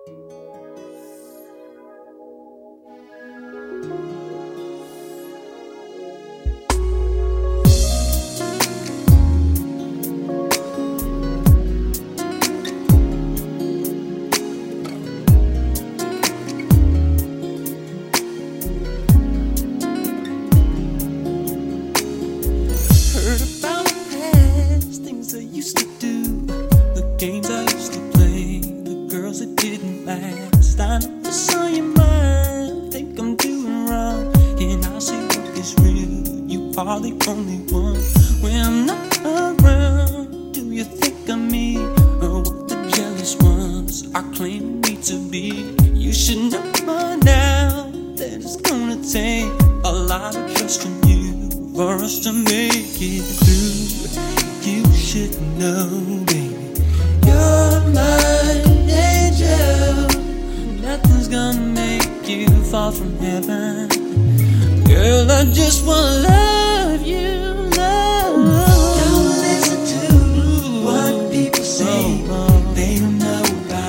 Heard about the past, things I used to do, the games I used to play, the girls that didn't last. I never saw your mind, think I'm doing wrong, and I say what is real, you are the only one. When I'm not around, do you think of me, or what the jealous ones are claiming me to be? You should know by now that it's gonna take a lot of trust from you for us to make it through. You should know, baby, you're my angel. Nothing's gonna make you fall from heaven. Girl, I just wanna love you, love. Don't listen to what people say. They don't know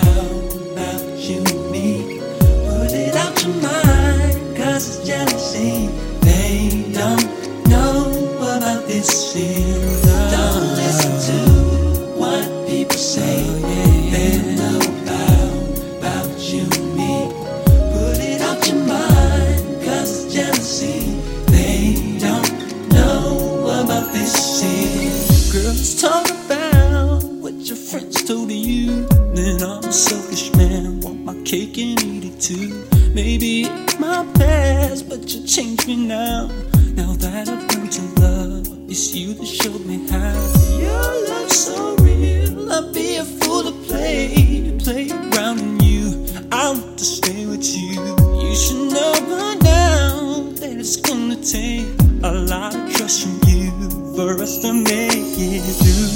about you and me. Put it out your mind, 'cause it's jealousy. They don't know about this feeling. Don't listen to what people say. They don't know about you and me. Put it out your mind, 'cause it's jealousy. They don't know about this feeling. Girls talk about what your friends told you, then I'm a selfish man, want my cake and eat it too. Maybe it's my past, but you changed me now. Now that I've learned to love, it's you that showed me how. Your love's so real, I'd be a fool to play around in you. I want to stay with you. You should know by now that it's gonna take a lot of trust from you for us to make it through.